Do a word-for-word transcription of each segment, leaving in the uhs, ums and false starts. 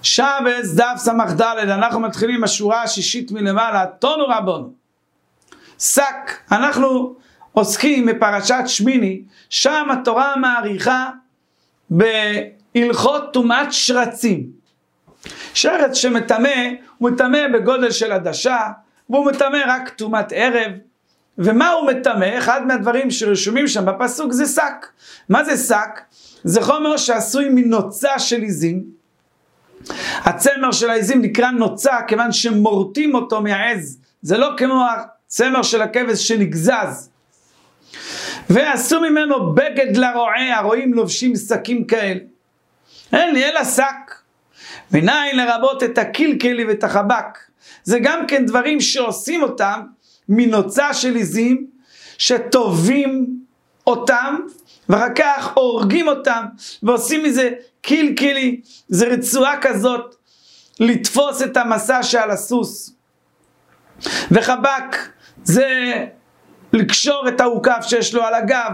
שבס דף סמך ד', אנחנו מתחילים בשורה השישית מלמעלה, תונו רבון. שק, אנחנו עוסקים בפרשת שמיני, שם התורה מעריכה בהלכות טומאת שרצים. שרץ שמטמא, הוא מטמא בגודל של עדשה, והוא מטמא רק טומאת ערב. ומה הוא מטמא? אחד מהדברים שרשומים שם בפסוק זה שק. מה זה שק? זה חומר שעשוי מנוצה של עזים. הצמר של העזים נקרא נוצה כיוון שמורטים אותו מהעז. זה לא כמו הצמר של הכבש שנגזז. ועשו ממנו בגד לרועה, הרועים לובשים שקים כאלה. אין לי אלא שק. מניין לרבות את הקלקלי ואת החבק. זה גם כן דברים שעושים אותם מנוצה של עזים, שטובים אותם, ואחר כך הורגים אותם, ועושים מזה קלקלי, זה רצועה כזאת, לתפוס את המסע שעל הסוס. וחבק, זה לקשור את העוקף שיש לו על הגב.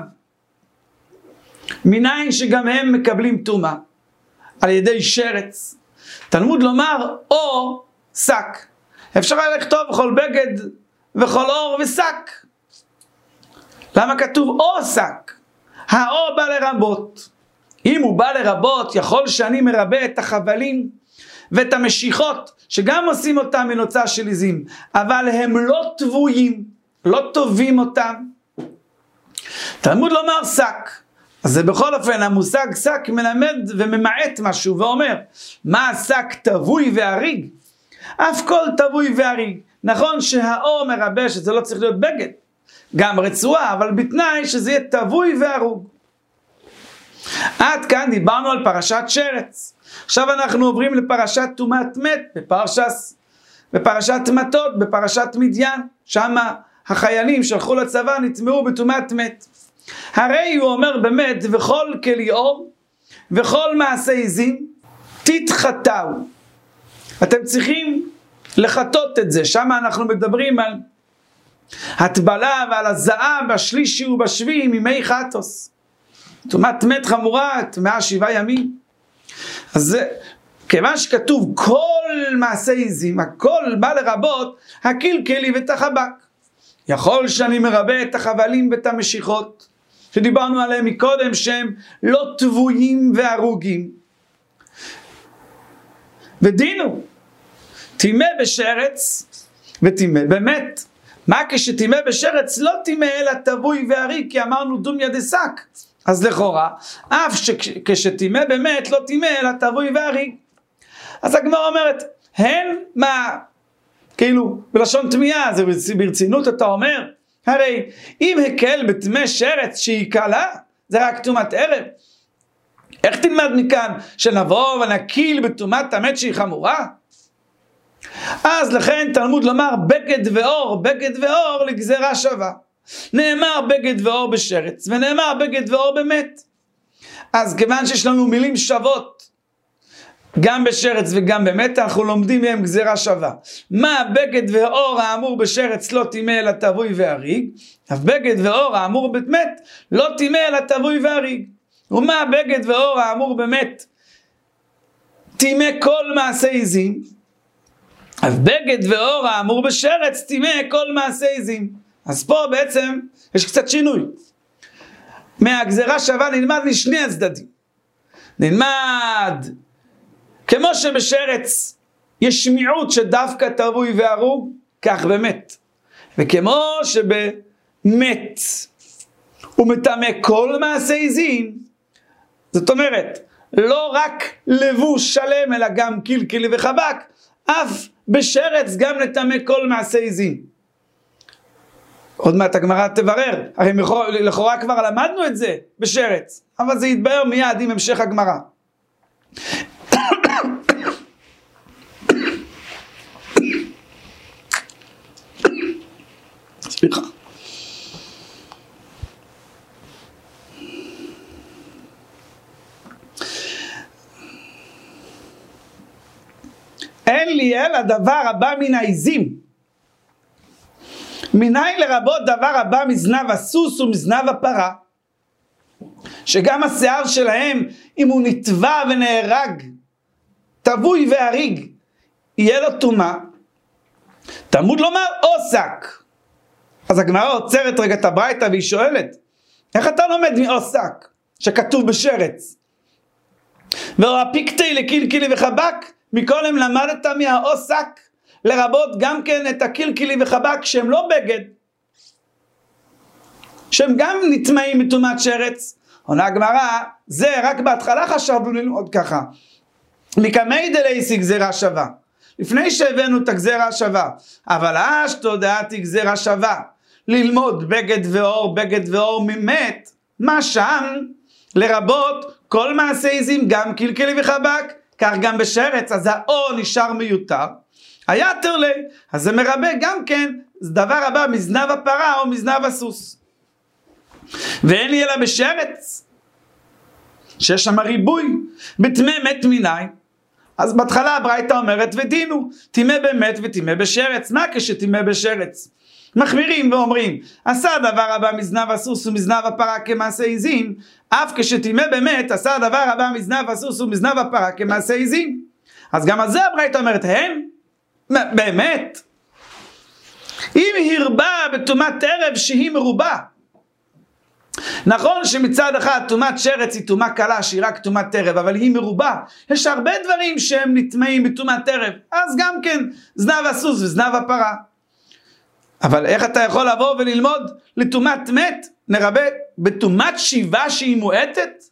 מניין שגם הם מקבלים טומאה, על ידי שרץ. תלמוד לומר, או שק. אפשר לכתוב כל בגד וכל אור ושק. למה כתוב או שק? האו בא לרבות. אם הוא בא לרבות, יכול שאני מרבה את החבלים ואת המשיכות, שגם עושים אותם מנוצה של עזים, אבל הם לא טבועים, לא טובים אותם. תלמוד לומר שק. אז זה בכל אופן, המושג שק מלמד וממעט משהו, ואומר, מה השק טבוי והריג? אף כל טבוי והריג. נכון שהאור מרבה שזה לא צריך להיות בגד, גם רצועה, אבל בתנאי שזה יהיה טבוי והרוג. עד כאן דיברנו על פרשת שרץ. עכשיו אנחנו עוברים לפרשת טומאת מת, בפרשת, בפרשת מטות, בפרשת מדיין. שם החיילים שהלכו לצבא נטמעו בטומאת מת. הרי הוא אומר באמת, וכל כלי אור וכל מעשה עזים תתחטאו. אתם צריכים לחטות את זה. שם אנחנו מדברים על הטבלה ועל הזעה בשלישי ובשביעי ממי חטוס. טומאת מת חמורה, טמאה שבעה ימים. אז זה, כיוון שכתוב כל מעשה עזים, הכל בא לרבות הקלקלי ואת החבק. יכול שאני מרבה את החבלים ואת המשיכות, שדיברנו עליהם מקודם, שהם לא טבועים והרוגים. ודינו, תימא בשרץ ותימא באמת. מה כשתימא בשרץ? לא תימא אלא טבוי והריג, כי אמרנו דומיה דשק. אז לכאורה, אף שכשתימא באמת לא תימא אלא טבוי והריג. אז הגמרא אומרת, הן מה, כאילו בלשון תמיהה, זה ברצינות אתה אומר, הרי אם הקל בתמא שרץ שהיא קלה, זה רק טומאת ערב. איך תלמד מכאן שנבוא ונקיל בטומאת המת שהיא חמורה? אז לכן תלמוד לומר בגד ואור, בגד ואור לגזרה שווה. נאמר בגד ואור בשרץ, ונאמר בגד ואור במת. אז כיוון שיש לנו מילים שוות, גם בשרץ וגם במת, אנחנו לומדים מהם גזרה שווה. מה בגד ואור האמור בשרץ לא תימא אלא טבוי והריג, אף בגד ואור האמור במת לא תימא אלא טבוי והריג. ומה בגד ואור האמור במת תימא כל מעשה עזים, אף בגד ואור האמור בשרץ תימא כל מעשה עזים. אז פה בעצם יש קצת שינוי. מהגזרה שווה נלמד לשני הצדדים. נלמד כמו שבשרץ יש מיעוט שדווקא טבוי והרוג, כך באמת. וכמו שבמת הוא מטמא כל מעשה עזים, זאת אומרת, לא רק לבוש שלם, אלא גם קלקלי וחבק, אף בשרץ גם נטמא כל מעשה עזים. עוד מעט הגמרא תברר, הרי לכאורה כבר למדנו את זה בשרץ, אבל זה יתבהר מיד עם המשך הגמרא. סליחה. אין לי אלא דבר הבא מן העזים. מניין לרבות דבר הבא מזנב הסוס ומזנב הפרה, שגם השיער שלהם, אם הוא נטבע ונהרג תבוי והריג, יהיה לו טומאה, תלמוד לומר או שק. אז הגמרא עוצרת רגע את הברייתא והיא שואלת, איך אתה לומד מאו שק, שכתוב בשרץ? והפיקטי לקילקילי וחבק, מקודם למדת מהאו שק, לרבות גם כן את הקילקילי וחבק שהם לא בגד, שהם גם נטמעים מטומאת שרץ. עונה הגמרא, זה רק בהתחלה חשבנו ללמוד ככה, מקמי דלייסי גזירה שווה, לפני שהבאנו את הגזירה השווה, אבל אז תודעתי גזירה שווה, ללמוד בגד ואור, בגד ואור ממת, מה שם? לרבות כל מעשה עזים, גם קלקלי וחבק, כך גם בשרץ, אז האור נשאר מיותר, היה תרלי, אז זה מרבה גם כן, זה דבר הבא, מזנב הפרה או מזנב הסוס. ואין לי אלא בשרץ, שיש שם ריבוי, בתמי מת מיני, אז בהתחלה הברייתא אומרת ודינו, תימה במת ותימה בשרץ. מה כשתימה בשרץ? מחמירים ואומרים, עשה הדבר הבא מזנב הסוס ומזנב הפרה כמעשה עזים, אף כשתימה במת, עשה הדבר הבא מזנב הסוס ומזנב הפרה כמעשה עזים. אז גם על זה הברייתא אומרת, הם? באמת? אם הרבה בטומאת ערב שהיא מרובה, נכון שמצד אחד טומאת שרץ היא טומאה קלה שהיא רק טומאת ערב, אבל היא מרובה, יש הרבה דברים שהם נטמעים בטומאת ערב, אז גם כן זנב הסוס וזנב הפרה. אבל איך אתה יכול לבוא וללמוד לטומאת מת, נרבה בטומאת שיבה שהיא מועטת?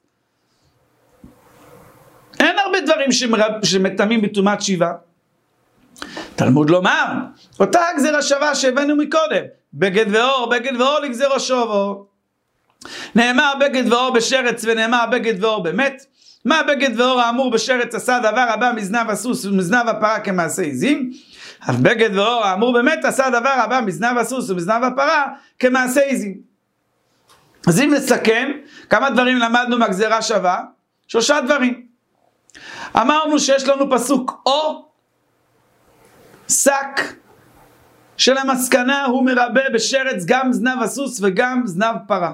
אין הרבה דברים שמטמאים בטומאת שיבה. תלמוד לומר, אותה גזירה שווה שהבאנו מקודם, בגד ואור, בגד ואור לגזירו שובו. נאמר בגד ואור בשרץ ונאמר בגד ואור במת. מה בגד ואור האמור בשרץ עשה דבר הבא מזנב הסוס ומזנב הפרה כמעשה עזים, אף בגד ואור האמור במת עשה דבר הבא מזנב הסוס ומזנב הפרה כמעשה עזים. אז אם נסכם, כמה דברים למדנו מהגזירה שווה? שלושה דברים. אמרנו שיש לנו פסוק או שק, של המסקנה הוא מרבה בשרץ גם זנב הסוס וגם זנב פרה.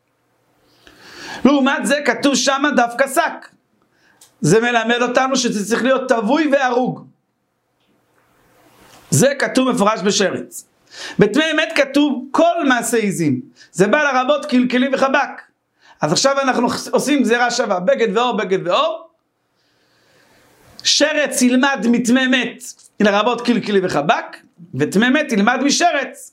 לעומת זה כתוב שם דווקא שק. זה מלמד אותנו שזה צריך להיות תבוי והרוג. זה כתוב מפורש בשרץ. בתמי אמת כתוב כל מעשה עזים. זה בא לרבות קלקלי וחבק. אז עכשיו אנחנו עושים גזירה שווה, בגד ואור, בגד ואור. שרץ ילמד מתמי אמת לרבות קלקלי וחבק, ותמי אמת ילמד משרץ.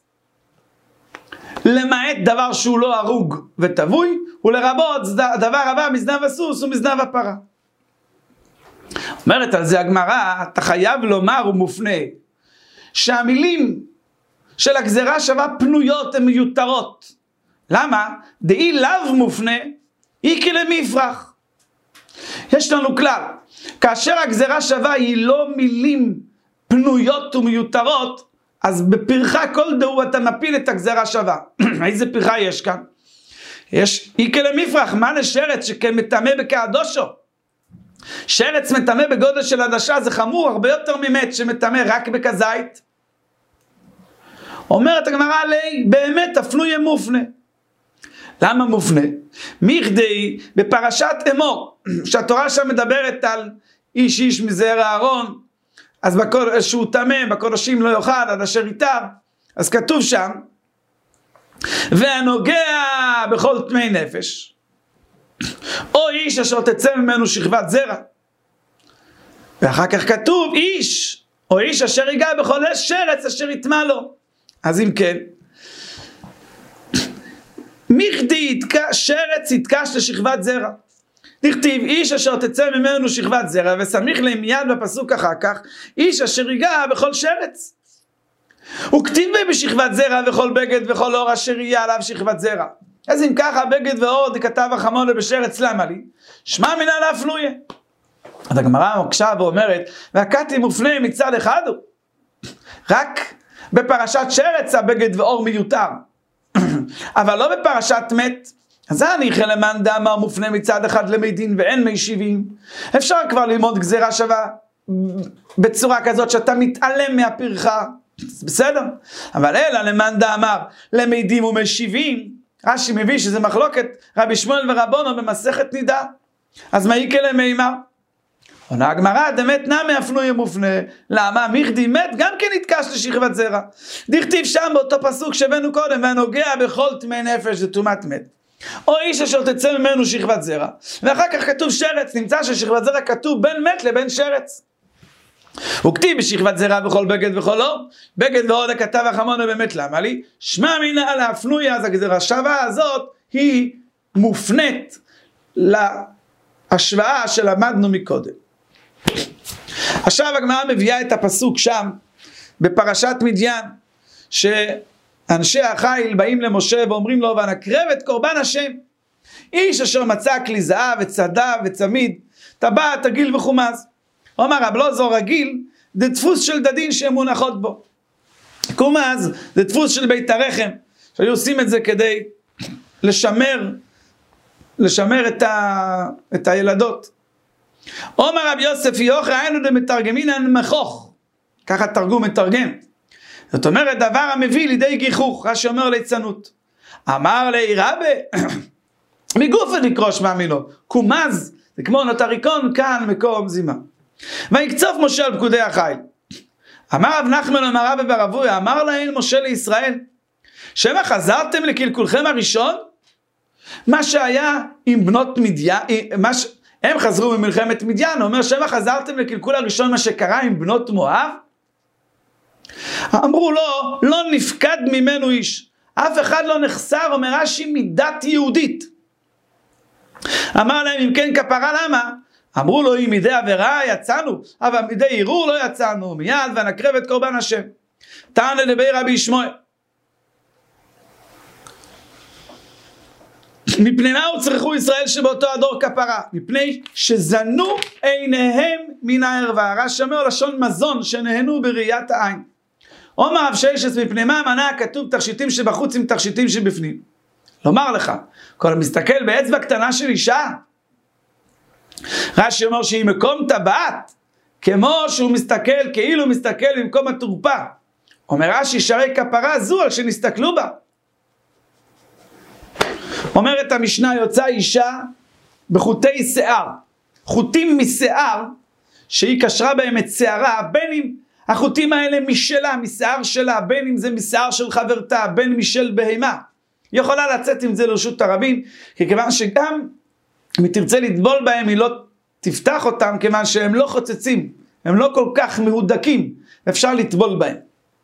למעט דבר שהוא לא הרוג ותבוי, ולרבות דבר הבא מזנב הסוס ומזנב הפרה. אומרת על זה הגמרא, אתה חייב לומר ומופנה, שהמילים של הגזירה שווה פנויות הן מיותרות. למה? דאי לאו מופנה, אי כלמי יפרח. יש לנו כלל, כאשר הגזירה שווה היא לא מילים פנויות ומיותרות, אז בפרחה כל דהו אתה מפיל את הגזירה שווה. איזה פרחה יש כאן? יש אי כלמי יפרח, מה לשרץ שכמטמא בקדושו? שרץ מטמא בגודל של עדשה, זה חמור הרבה יותר ממת שמטמא רק בכזית. אומרת הגמרא עלי, באמת הפנוי מופנה. למה מופנה? מכדי בפרשת אמור, שהתורה שם מדברת על איש איש מזרע אהרון, אז בכל, שהוא טמא, בקודשים לא יאכל עד אשר ייטב, אז כתוב שם, והנוגע בכל טמאי נפש, או איש אשר תצא ממנו שכבת זרע. ואחר כך כתוב איש, או איש אשר ייגע בכל שרץ אשר יטמא לו. אז אם כן, מכדי שרץ יתקש לשכבת זרע. נכתיב איש אשר תצא ממנו שכבת זרע, וסמיך להם מיד בפסוק אחר כך, איש אשר ייגע בכל שרץ. וכתיב בשכבת זרע וכל בגד וכל אור אשר יהיה עליו שכבת זרע. אז אם ככה בגד ואור דכתב החמור בשרץ, למה לי? שמע מינה להפנויה. אז הגמרא מקשה ואומרת, והכתי מופנה מצד אחד הוא. רק בפרשת שרץ הבגד ואור מיותר. אבל לא בפרשת מת. אז אני חלמן דאמר מופנה מצד אחד למי דין ואין מי שיבים. אפשר כבר ללמוד גזירה שווה בצורה כזאת שאתה מתעלם מהפרחה. בסדר? אבל אלא למאן דאמר למי דין ומי שיבים. רש"י מביא שזה מחלוקת רבי שמואל ורבונו במסכת נידה. אז מה יקרה למימר? עונה הגמרא, דמת נמי הפנוי מופנה, למה? מיכדי מת גם כן נתקש לשכבת זרע. דכתיב שם באותו פסוק שהבאנו קודם, והנוגע בכל טמא נפש זה טומאת מת. או איש אשר תצא ממנו שכבת זרע, ואחר כך כתוב שרץ, נמצא ששכבת זרע כתוב בין מת לבין שרץ. וכתיב בשכבת זרע בכל בגד וכל אור, בגד ואור לכתב החמונה באמת למה לי? שמע מינה על ההפנוי, אז הגזרה הזאת היא מופנית להשוואה שלמדנו מקודם. עכשיו הגמרא מביאה את הפסוק שם בפרשת מדיין, שאנשי החיל באים למשה ואומרים לו, ונקרב את קורבן השם. איש אשר מצא כלי זהב וצדף וצמיד, טבעת עגיל וחומז. אומר רב אלעזר, רגיל זה דפוס של דדין שהן מונחות בו. חומז זה דפוס של בית הרחם, שהיו עושים את זה כדי לשמר לשמר את, ה, את הילדות. אומר רב יוסף יוחא היינו דמתרגמינן מכוך, ככה תרגום מתרגם. זאת אומרת דבר המביא לידי גיחוך, רש"י אומר ליצנות. אמר לי רבי מגופה לקרוש מאמינו, קומז זה כמו נוטריקון כאן מקום זימה. ויקצוף משה על פקודי החיל. אמר רב נחמן אמר רבי ברבוי, אמר להם משה לישראל, שמא חזרתם לקלקולכם הראשון? מה שהיה עם בנות מדיין, מה ש... הם חזרו ממלחמת מדיין, הוא אומר שמא חזרתם לקלקול הראשון מה שקרה עם בנות מואב? אמרו לו, לא נפקד ממנו איש, אף אחד לא נחסר, אומר רש"י מידת יהודית. אמר להם אם כן כפרה למה? אמרו לו אם מידי עבירה יצאנו, אבל מידי ערעור לא יצאנו, מיד ונקרב את קורבן השם. תענה לדבר רבי ישמעאל. מפני מה הוצרכו ישראל שבאותו הדור כפרה? מפני שזנו עיניהם מן הערווה. רש"י אומר לשון מזון שנהנו בראיית העין. אומר רב ששת, מפני מה מנע כתוב תכשיטים שבחוץ עם תכשיטים שבפנים. לומר לך, כל המסתכל באצבע קטנה של אישה, רש"י אומר שהיא מקום טבעת, כמו שהוא מסתכל, כאילו מסתכל במקום התורפה. אומר רש"י שהרי כפרה זו על שנסתכלו בה. אומרת המשנה יוצא אישה בחוטי שיער, חוטים משיער שהיא קשרה בהם את שערה, בין אם החוטים האלה משלה, משיער שלה, בין אם זה משיער של חברתה, בין משל בהמה, היא יכולה לצאת עם זה לרשות הרבים, כי כיוון שגם אם היא תרצה לטבול בהם היא לא תפתח אותם, כיוון שהם לא חוצצים, הם לא כל כך מהודקים, אפשר לטבול בהם.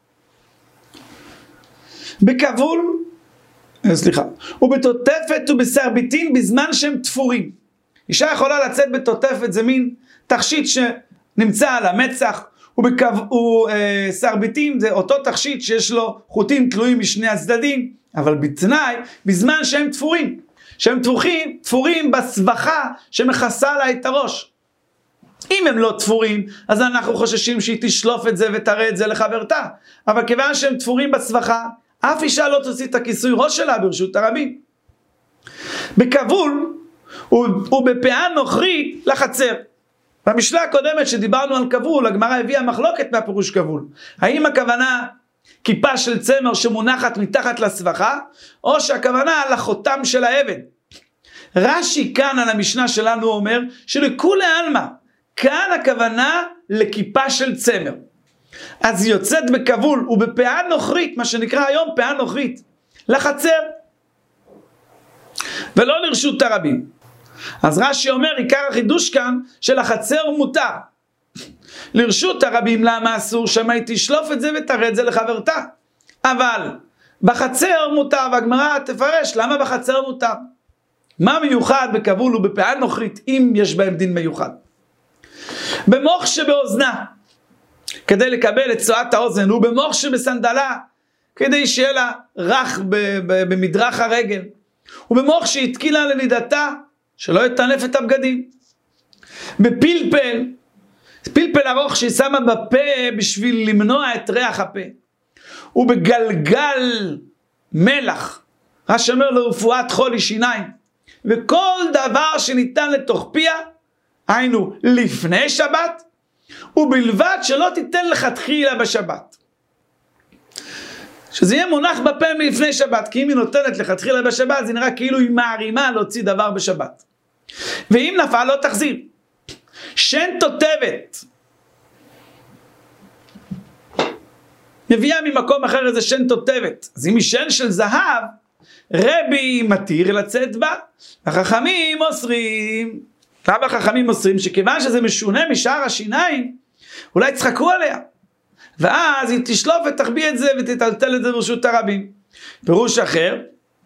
בכבול סליחה, ובתוטפת ובסרביטין בזמן שהם תפורים. אישה יכולה לצאת בתוטפת, זה מין תכשיט שנמצא על המצח, ובסרביטין זה אותו תכשיט שיש לו חוטים תלויים משני הצדדים, אבל בתנאי בזמן שהם תפורים, שהם תפורים, תפורים בסבכה שמכסה לה את הראש. אם הם לא תפורים, אז אנחנו חוששים שהיא תשלוף את זה ותראה את זה לחברתה, אבל כיוון שהם תפורים בסבכה, אף אישה לא תוציא את הכיסוי ראש שלה ברשות הרבים. בכבול ובפאה נוכרית לחצר. במשנה הקודמת שדיברנו על כבול, הגמרא הביאה מחלוקת מהפירוש כבול. האם הכוונה כיפה של צמר שמונחת מתחת לסבכה, או שהכוונה על החותם של האבן? רש"י כאן על המשנה שלנו אומר שלכולי עלמא, כאן הכוונה לכיפה של צמר. אז היא יוצאת בכבול ובפאה נוכרית, מה שנקרא היום פאה נוכרית, לחצר, ולא לרשות הרבים. אז רש"י אומר, עיקר החידוש כאן של החצר מותר. לרשות הרבים למה אסור? שמה היא תשלוף את זה ותראה את זה לחברתה. אבל בחצר מותר, והגמרא תפרש למה בחצר מותר. מה מיוחד בכבול ובפאה נוכרית אם יש בהם דין מיוחד? במוח שבאוזנה, כדי לקבל את צועת האוזן, ובמוח שבסנדלה, כדי שיהיה לה רך במדרך הרגל, ובמוח שהתקילה לנידתה, שלא יטנף את הבגדים. בפלפל, פלפל ארוך שהיא שמה בפה בשביל למנוע את ריח הפה, ובגלגל מלח, רש"י אומר לרפואת חולי שיניים, וכל דבר שניתן לתוך פיה, היינו לפני שבת, ובלבד שלא תיתן לכתחילה בשבת. שזה יהיה מונח בפה מלפני שבת, כי אם היא נותנת לכתחילה בשבת, זה נראה כאילו היא מערימה להוציא דבר בשבת. ואם נפל לא תחזיר. שן תותבת. מביאה ממקום אחר איזה שן תותבת. אז אם היא שן של זהב, רבי מתיר לצאת בה. החכמים אוסרים. למה החכמים אוסרים? שכיוון שזה משונה משאר השיניים, אולי צחקו עליה. ואז היא תשלוף ותחביא את זה ותטלטל את זה ברשות הרבים. פירוש אחר.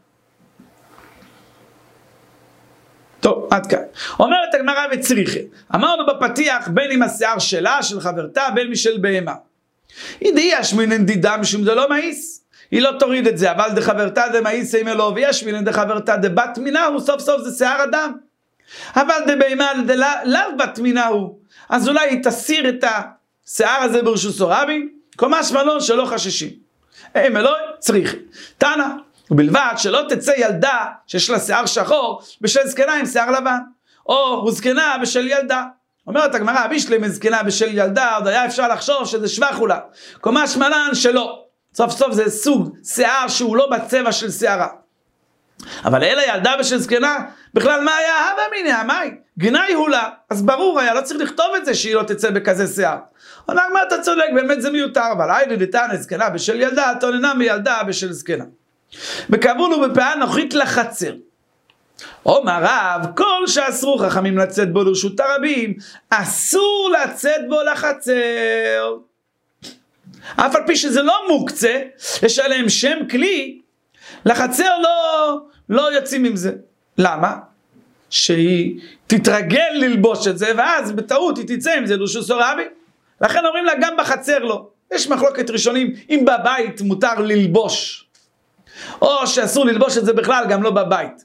טוב, עד כאן. אומרת הגמרא וצריכה. אמרנו בפתיח בין עם השיער שלה, של חברתה, בין משל בהמה. היא ישמינן דידה משום זה לא מאיס. היא לא תוריד את זה, אבל דחברתה דמאיס אימה לא, וישמינן דחברתה דבת מינה הוא, סוף סוף זה שיער אדם. אבל דבהמה לאו בת מינה הוא. אז אולי היא תסיר את השיער הזה ברשות הרבים, קומש מלון שלא חששים. הם אלוהי צריך. תנא, ובלבד שלא תצא ילדה שיש לה שיער שחור בשל זקנה עם שיער לבן, או זקנה בשל ילדה. אומרת הגמרא, בישלם זקנה בשל ילדה, עוד היה אפשר לחשוב שזה שבח אולי. קומש מלן שלא. סוף סוף זה סוג שיער שהוא לא בצבע של שיערה. אבל אלה ילדה בשל זקנה, בכלל מה היה? הווה מיניה, מאי? גנאי הולה. אז ברור היה, לא צריך לכתוב את זה שהיא לא תצא בכזה שיער. אומר, מה אתה צודק, באמת זה מיותר, אבל היינו דתנא זקנה בשל ילדה, תוננה מילדה בשל זקנה. בכבול ובפאה נוחית לחצר. אומר רב, כל שאסרו חכמים לצאת בו לרשות הרבים, אסור לצאת בו לחצר. אף על פי שזה לא מוקצה, יש עליהם שם כלי, לחצר לא, לא יוצאים עם זה. למה? שהיא תתרגל ללבוש את זה, ואז בטעות היא תצא עם זה לרשות הרבים. לכן אומרים לה גם בחצר לא. יש מחלוקת ראשונים, אם בבית מותר ללבוש, או שאסור ללבוש את זה בכלל, גם לא בבית.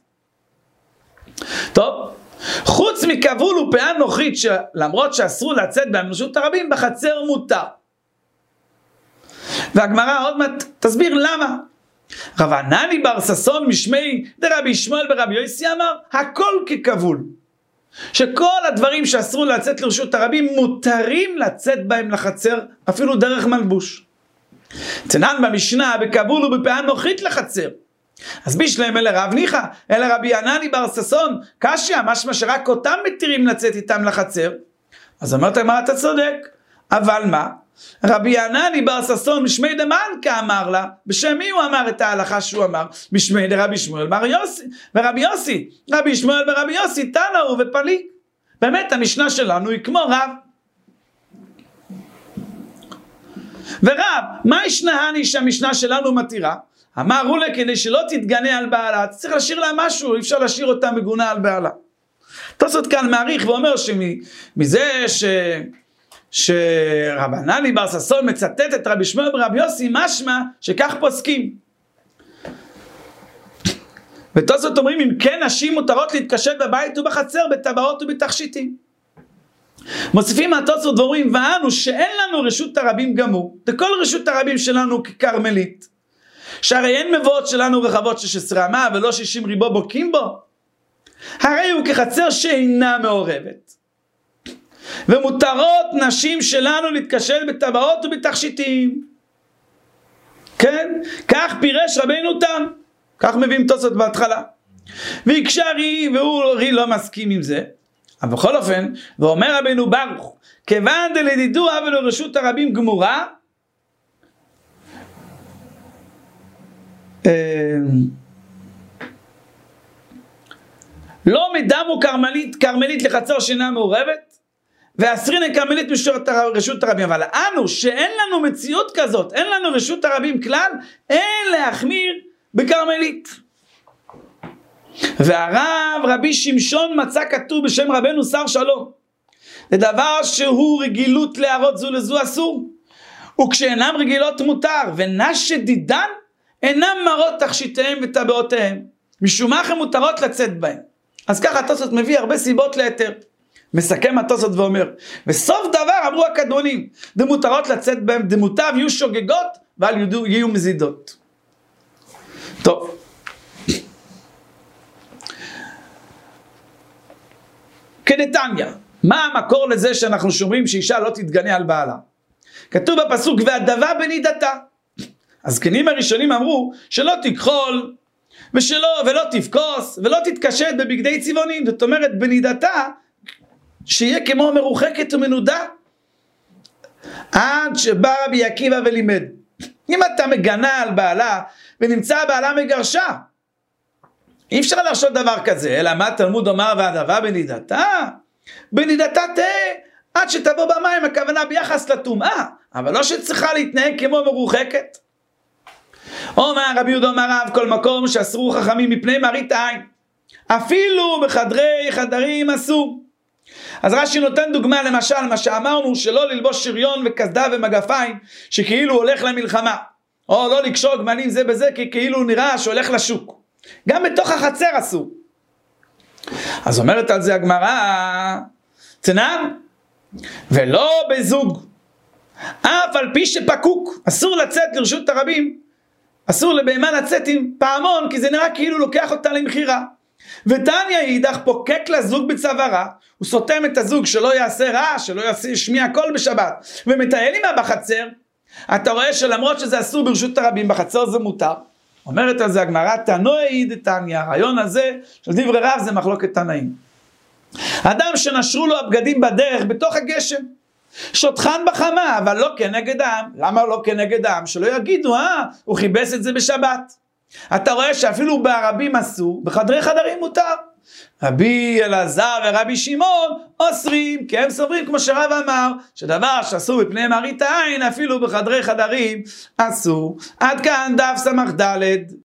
טוב, חוץ מכבול ופאה נוחית, למרות שאסרו לצאת בהם לרשות הרבים, בחצר מותר. והגמרא עוד מעט תסביר למה. רב ענני בר ששון משמי דרבי שמואל ברבי יוסי אמר, הכל ככבול. שכל הדברים שאסרו לצאת לרשות הרבים, מותרים לצאת בהם לחצר, אפילו דרך מלבוש. תנן במשנה, בכבול ובפאה נוחית לחצר. אז בישלם אלה רב ניחא, אלה רבי ענני בר ששון, קשיא, משמע שרק אותם מתירים לצאת איתם לחצר. אז אמרת, מה אתה צודק? אבל מה? רבי ענני בר ששון משמי דמלכה אמר לה, בשם מי הוא אמר את ההלכה שהוא אמר? בשמי דרבי שמואל בר יוסי, ורבי יוסי, רבי שמואל ורבי יוסי, תנא הוא ופליג. באמת המשנה שלנו היא כמו רב. ורב, מה ישנהני שהמשנה שלנו מתירה? אמרו לה, כדי שלא תתגנה על בעלה, צריך לשיר לה משהו, אי אפשר לשיר אותה מגונה על בעלה. תוספות כאן מעריך ואומר שמזה ש... שרב ענני בר ששון מצטט את רבי שמואל ורבי יוסי, משמע שכך פוסקים. ותוספות אומרים, אם כן נשים מותרות להתקשט בבית ובחצר, בטבעות ובתכשיטים. מוסיפים מהתוספות ואומרים, ואנו שאין לנו רשות הרבים גמור, וכל רשות הרבים שלנו כקרמלית, שהרי אין מבואות שלנו רחבות שש עשרה אמה ולא שישים ריבו בוקים בו, הרי הוא כחצר שאינה מעורבת. ומותרות נשים שלנו להתקשט בטבעות ובתכשיטים. כן? כך פירש רבינו תם. כך מביאים תוספות בהתחלה. ויקשה רי, והוא רי לא מסכים עם זה. אבל בכל אופן, ואומר רבינו ברוך, כיוון דלדידוה ולרשות הרבים גמורה, לא מדמו קרמלית, קרמלית לחצר שאינה מעורבת, ואסרין קרמלית משורת רשות הרבים. אבל אנו שאין לנו מציאות כזאת, אין לנו רשות הרבים כלל, אין להחמיר בקרמלית. והרב רבי שמשון מצא כתוב בשם רבנו שר שלום, זה דבר שהוא רגילות להראות זו לזו אסור, וכשאינם רגילות מותר, ונש דידן אינם מרות תכשיטיהם וטבעותיהם, משום מה הם מותרות לצאת בהם. אז ככה התוספות מביא הרבה סיבות להיתר. מסכם התוספות ואומר, וסוף דבר אמרו הקדמונים, דמותרות לצאת בהם, דמותיו יהיו שוגגות ואל יודו, יהיו מזידות. טוב. כדתניא, מה המקור לזה שאנחנו שומרים שאישה לא תתגנה על בעלה? כתוב בפסוק, והדבה בנידתה. הזקנים הראשונים אמרו שלא תכחול, ושלא, ולא תפקוס, ולא תתקשט בבגדי צבעונים. זאת אומרת, בנידתה, שיהיה כמו מרוחקת ומנודה, עד שבא רבי עקיבא ולימד. אם אתה מגנה על בעלה, ונמצא בעלה מגרשה, אי אפשר להרשות דבר כזה, אלא מה תלמוד אומר והדבה בנידתה? בנידתה תהיה, עד שתבוא במים, הכוונה ביחס לטומאה, אבל לא שצריכה להתנהג כמו מרוחקת. אומר רבי יהודה אמר רב, כל מקום שאסרו חכמים מפני מראית עין, אפילו בחדרי חדרים אסור. אז רש"י נותן דוגמה, למשל מה שאמרנו, שלא ללבוש שריון וקסדה ומגפיים שכאילו הולך למלחמה, או לא לקשור גמלים זה בזה כי כאילו נראה שהולך לשוק, גם בתוך החצר אסור. אז אומרת על זה הגמרא, תנן, ולא בזוג, אף על פי שפקוק, אסור לצאת לרשות הרבים, אסור לבהמה לצאת עם פעמון, כי זה נראה כאילו לוקח אותה למחירה. ותניא אידך פוקק לזוג בצווארה, הוא סותם את הזוג שלא יעשה רע, שלא יעשה שמיע קול בשבת, ומטייל עמה בחצר. אתה רואה שלמרות שזה אסור ברשות הרבים, בחצר זה מותר. אומרת על זה הגמרא, תנו העיד תניא, הרעיון הזה של דברי רב זה מחלוקת תנאים. אדם שנשרו לו הבגדים בדרך בתוך הגשם, שוטחן בחמה, אבל לא כנגד העם. למה לא כנגד העם? שלא יגידו, אה, הוא חיבס את זה בשבת. אתה רואה שאפילו ברבים אסור, בחדרי חדרים מותר. רבי אלעזר ורבי שמעון אוסרים, כי הם סוברים כמו שרב אמר, שדבר שאסור בפני מראית עין, אפילו בחדרי חדרים אסור. עד כאן דף סמך ד'.